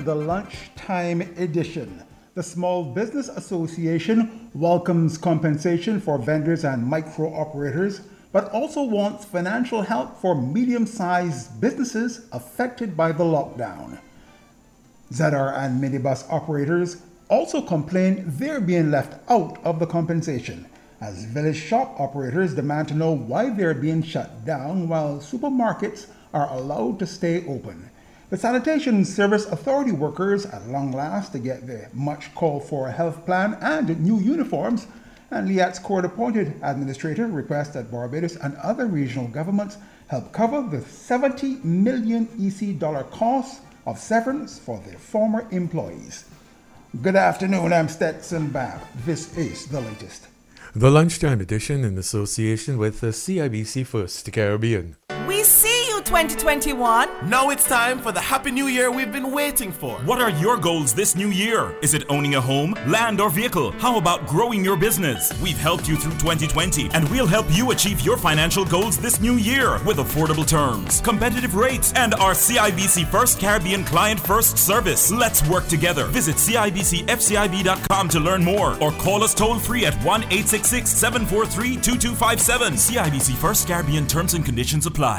the lunchtime edition. The Small Business Association welcomes compensation for vendors and micro operators, but also wants financial help for medium-sized businesses affected by the lockdown. ZR and minibus operators also complain they're being left out of the compensation, as village shop operators demand to know why they're being shut down while supermarkets are allowed to stay open. The Sanitation Service Authority workers, at long last, to get the much called for health plan and new uniforms, and Liat's court-appointed administrator requests that Barbados and other regional governments help cover the $70 million EC cost of severance for their former employees. Good afternoon, I'm Stetson Babb. This is the latest. The Lunchtime Edition in association with the CIBC First Caribbean. We see you, 2021. Now it's time for the Happy New Year we've been waiting for. What are your goals this new year? Is it owning a home, land, or vehicle? How about growing your business? We've helped you through 2020, and we'll help you achieve your financial goals this new year with affordable terms, competitive rates, and our CIBC First Caribbean Client First service. Let's work together. Visit CIBCFCIB.com to learn more, or call us toll-free at 1-866-743-2257. CIBC First Caribbean terms and conditions apply.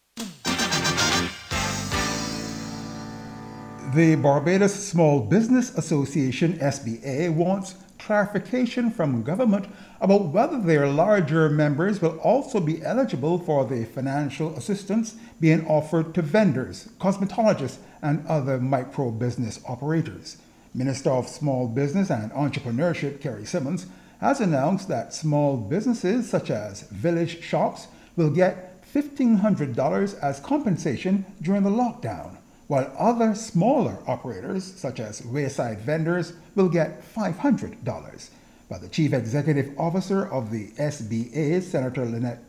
The Barbados Small Business Association, SBA, wants clarification from government about whether their larger members will also be eligible for the financial assistance being offered to vendors, cosmetologists, and other micro business operators. Minister of Small Business and Entrepreneurship, Kerry Simmons, has announced that small businesses such as village shops will get $1,500 as compensation during the lockdown, while other smaller operators, such as wayside vendors, will get $500. But the Chief Executive Officer of the SBA, Senator Lynette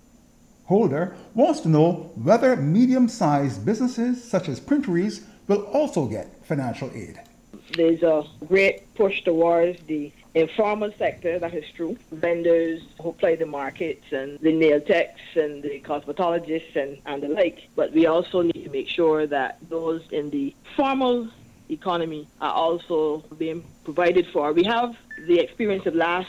Holder, wants to know whether medium-sized businesses, such as printeries, will also get financial aid. There's a great push towards the informal sector, that is true. Vendors who play the markets and the nail techs and the cosmetologists and the like. But we also need to make sure that those in the formal economy are also being provided for. We have the experience of last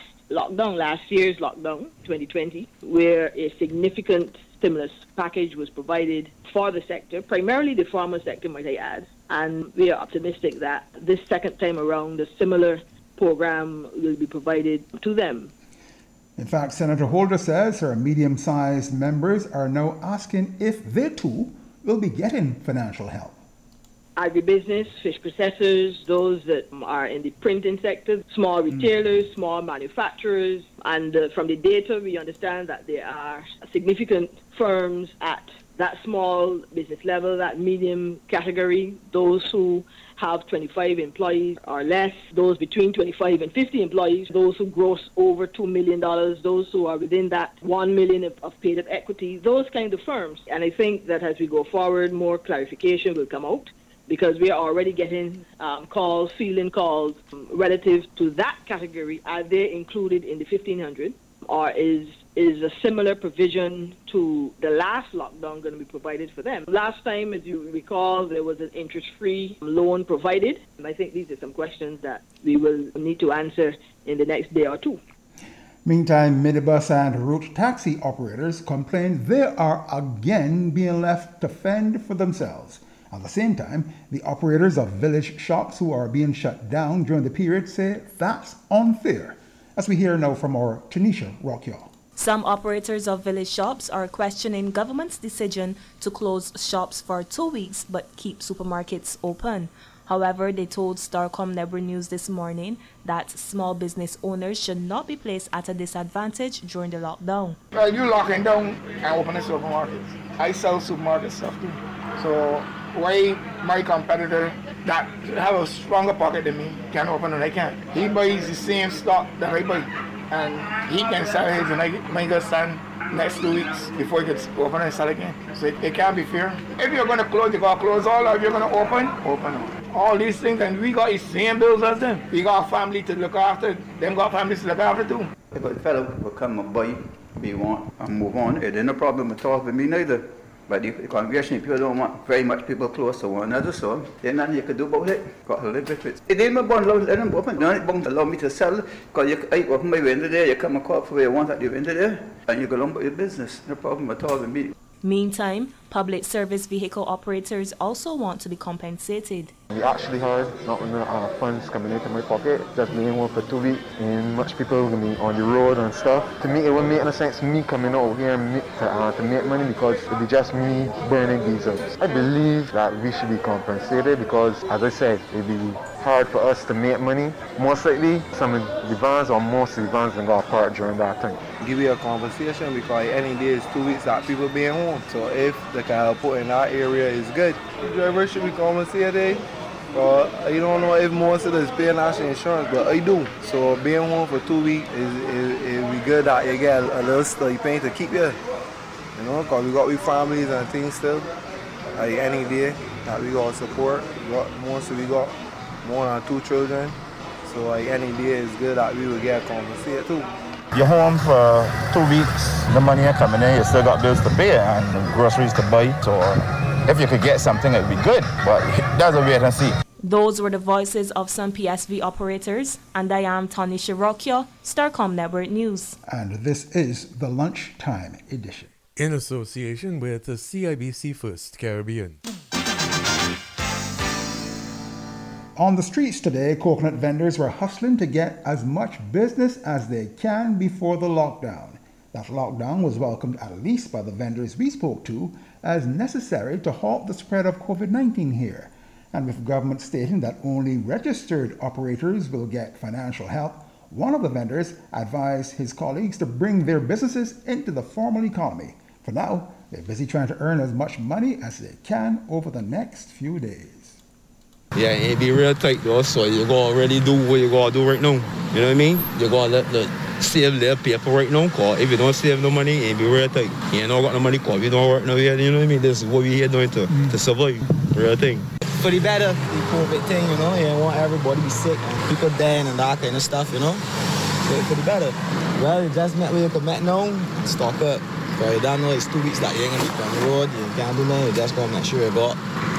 year's lockdown, 2020, where a significant stimulus package was provided for the sector, primarily the formal sector, might I add. And we are optimistic that this second time around, a similar program will be provided to them. In fact, Senator Holder says her medium-sized members are now asking if they too will be getting financial help. Agribusiness, fish processors, those that are in the printing sector, small retailers, small manufacturers, and from the data we understand that there are significant firms at that small business level, that medium category, those who have 25 employees or less, those between 25 and 50 employees, those who gross over $2 million, those who are within that $1 million of paid-up equity, those kind of firms. And I think that as we go forward, more clarification will come out, because we are already getting fielding calls relative to that category. Are they included in the 1,500, or is a similar provision to the last lockdown going to be provided for them? Last time, as you recall, there was an interest-free loan provided. And I think these are some questions that we will need to answer in the next day or two. Meantime, minibus and route taxi operators complain they are again being left to fend for themselves. At the same time, the operators of village shops who are being shut down during the period say that's unfair, as we hear now from our Tanisha Rockyall. Some operators of village shops are questioning government's decision to close shops for 2 weeks but keep supermarkets open. However, they told Starcom Nebra News this morning that small business owners should not be placed at a disadvantage during the lockdown. Well, you're locking down and opening supermarkets. I sell supermarket stuff too. So why my competitor that have a stronger pocket than me can open and I can't? He buys the same stock that I buy, and he can sell his and I might go stand next 2 weeks before he gets open and sell again. So it can't be fair. If you're going to close, you got to close all. Or if you're going to open all. All these things, and we got the same bills as them. We got a family to look after. Them got families to look after too. If a fellow will come and buy, we want and move on. It ain't a problem at all for me neither. But the congregation, people don't want very much people close to one another, so there's nothing you can do about it. Got to live with it. It ain't about let them open. No, it won't allow me to sell, because I open my window there, you come across where you want at the window there, and you go on with your business. No problem at all with me. Meantime, public service vehicle operators also want to be compensated. We actually heard not enough funds coming into my pocket, just being home for 2 weeks, and much people will be on the road and stuff. To me, it wouldn't make no sense me coming out here to make money, because it would be just me burning diesel. I believe that we should be compensated because, as I said, it would be hard for us to make money. Most likely, some of the vans or most of the vans got parked during that time. Give you a compensation because any day is 2 weeks that people being home. So if they can help put in that area is good. The driver should be compensated. You don't know if most of this pay national insurance, but I do. So being home for 2 weeks it be good that you get a little stipend to keep you. You know, because we got families and things still. Like any day that we got support, we got more than 2 children. So like any day is good that we will get compensated too. You're home for 2 weeks, the money are coming in, you still got bills to pay and groceries to buy. So if you could get something, it would be good, but that's a wait and see. Those were the voices of some PSV operators, and I am Tony Shirokyo, Starcom Network News. And this is the Lunchtime Edition. In association with the CIBC First Caribbean. On the streets today, coconut vendors were hustling to get as much business as they can before the lockdown. That lockdown was welcomed, at least by the vendors we spoke to, as necessary to halt the spread of COVID-19 here. And with government stating that only registered operators will get financial help, one of the vendors advised his colleagues to bring their businesses into the formal economy. For now, they're busy trying to earn as much money as they can over the next few days. Yeah, it be real tight though, so you gotta really do what you gotta do right now. You know what I mean? You gotta save their paper right now, cause if you don't save no money, it be real tight. You ain't not got no money, cause we don't work now yet, you know what I mean? This is what we here doing to survive. Real thing. For the better, the COVID thing, you know, you don't want everybody to be sick and people dying and that kind of stuff, you know? So for the better. Well, you just met where you can met now, stock up. Because you don't know it's 2 weeks that you ain't gonna be on the road, you can't do nothing, you just gotta make sure you got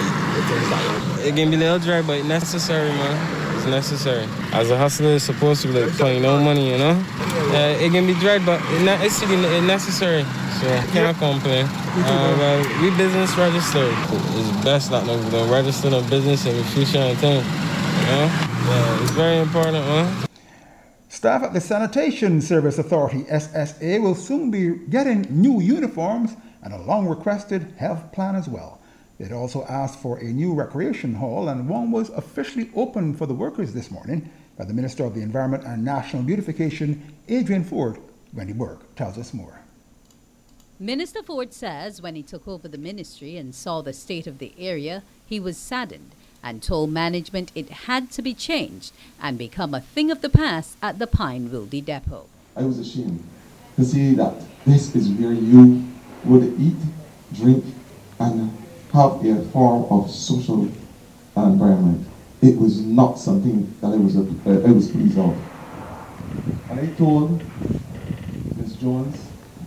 it can be a little dry, but necessary, man. It's necessary. As a hustler, it's supposed to be like playing no money, you know? It can be dry, but it's necessary. So I can't complain. We business registered. It's best that we don't register no business in the future and thing. You know? Yeah, it's very important, man. Staff at the Sanitation Service Authority, SSA, will soon be getting new uniforms and a long-requested health plan as well. They'd also asked for a new recreation hall, and one was officially opened for the workers this morning by the Minister of the Environment and National Beautification, Adrian Ford. Wendy Burke tells us more. Minister Ford says when he took over the ministry and saw the state of the area, he was saddened and told management it had to be changed and become a thing of the past at the Pine Wildy Depot. I was ashamed to see that this is where you would eat, drink, and have a form of social environment. It was not something that I was pleased of. And I told Ms. Jones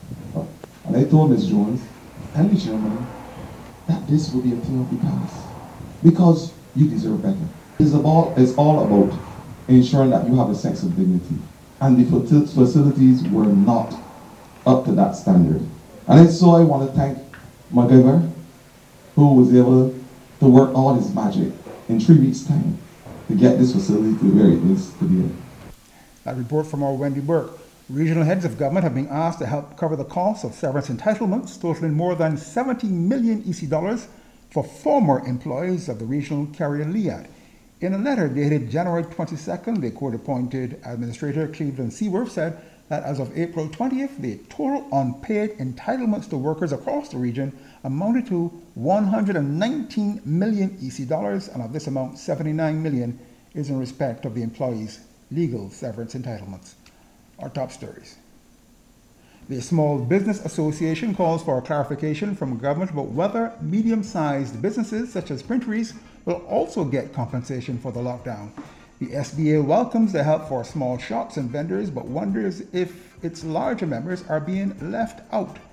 and the chairman that this will be a thing of the past because you deserve better. It's all about ensuring that you have a sense of dignity. And the facilities were not up to that standard. And so I want to thank MacGyver, who was able to work all his magic in 3 weeks' time to get this facility to where it is today. That report from our Wendy Burke. Regional heads of government have been asked to help cover the cost of severance entitlements, totaling more than 70 million EC dollars for former employees of the regional carrier Liat. In a letter dated January 22nd, the court-appointed administrator Cleveland Seaworth said that as of April 20th, the total unpaid entitlements to workers across the region amounted to 119 million EC dollars, and of this amount, 79 million is in respect of the employees' legal severance entitlements. Our top stories. The Small Business Association calls for a clarification from government about whether medium-sized businesses such as printeries will also get compensation for the lockdown. The SBA welcomes the help for small shops and vendors, but wonders if its larger members are being left out.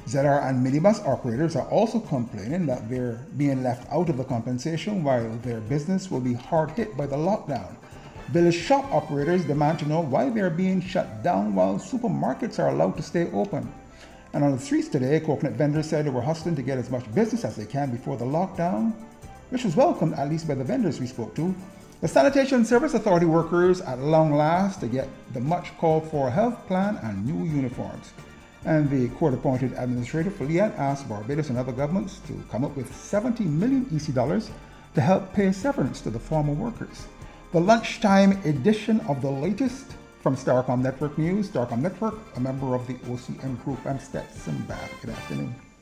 ZR and minibus operators are also complaining that they're being left out of the compensation while their business will be hard hit by the lockdown. Village shop operators demand to know why they're being shut down while supermarkets are allowed to stay open. And on the streets today, coconut vendors said they were hustling to get as much business as they can before the lockdown, which was welcomed at least by the vendors we spoke to. The Sanitation Service Authority workers at long last to get the much called for health plan and new uniforms. And the court-appointed administrator for Liat asked Barbados and other governments to come up with 70 million EC dollars to help pay severance to the former workers. The lunchtime edition of the latest from Starcom Network News. Starcom Network, a member of the OCM Group. I'm Stetson Bath. Good afternoon.